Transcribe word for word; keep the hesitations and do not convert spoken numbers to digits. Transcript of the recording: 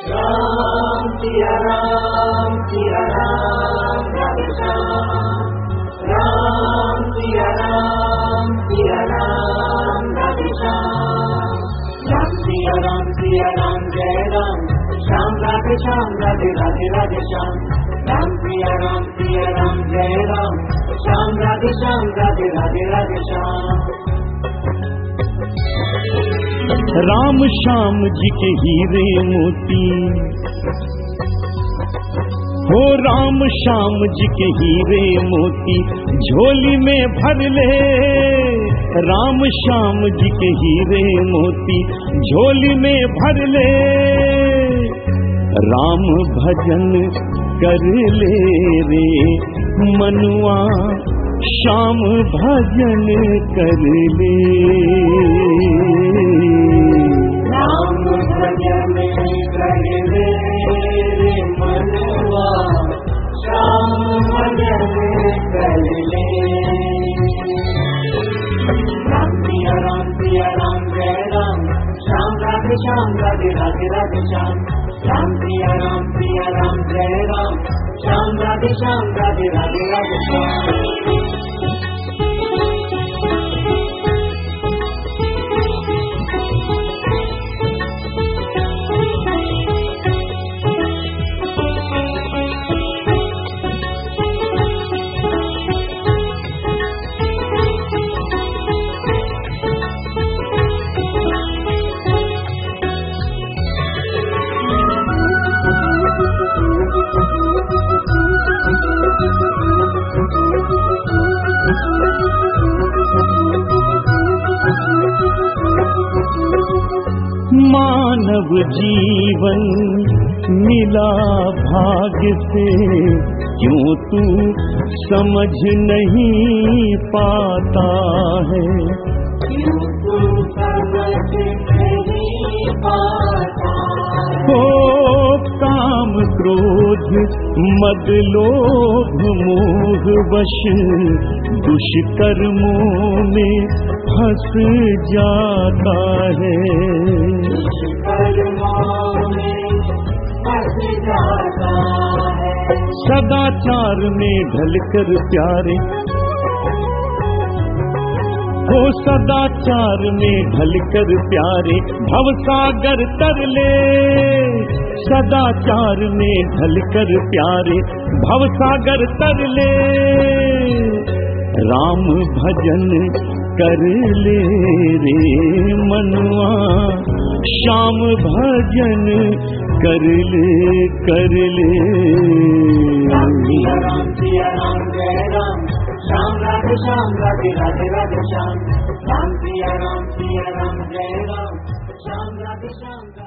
राम सिया राम सिया राम राधे श्याम, राम सिया राम सिया राम राधे श्याम, राम सिया राम सिया राम जय राम, श्याम राधे श्याम राधे राधे राधे श्याम, राम सिया राम सिया राम जय राम, श्याम राधे श्याम राधे राधे राधे श्याम। राम श्याम जी के हीरे मोती हो, राम श्याम जी के हीरे मोती झोली में भर ले, राम श्याम जी के हीरे मोती झोली में भर ले, राम भजन कर ले रे मनुआ, श्याम भजन कर ले, राम भजन कर ले रे मनुआ, श्याम भजन कर ले, राम सिया राम सिया राम जय राम, श्याम राधे श्याम राधे राधे राधे श्याम, राम सिया राम सिया राम जय राम, श्याम राधे श्याम राधे राधे राधे श्याम। मानव जीवन मिला भाग्य से, क्यों तू समझ नहीं पाता है, क्यों तू समझ नहीं पाता है, हो काम क्रोध मद लोभ मोह वश दुष्कर्मों में फंस जाता है, सदाचार में ढलकर प्यारे हो, सदाचार में ढलकर प्यारे भवसागर तर ले, सदाचार में ढलकर प्यारे भवसागर तर ले, राम भजन कर ले रे मनुआ, श्याम भजन कर ले कर ले, राम सिया राम सिया राम जय राम, श्याम राधे श्याम राधे राधे राधे श्याम, राम सिया राम सिया राम जय राम, श्याम राधे श्याम।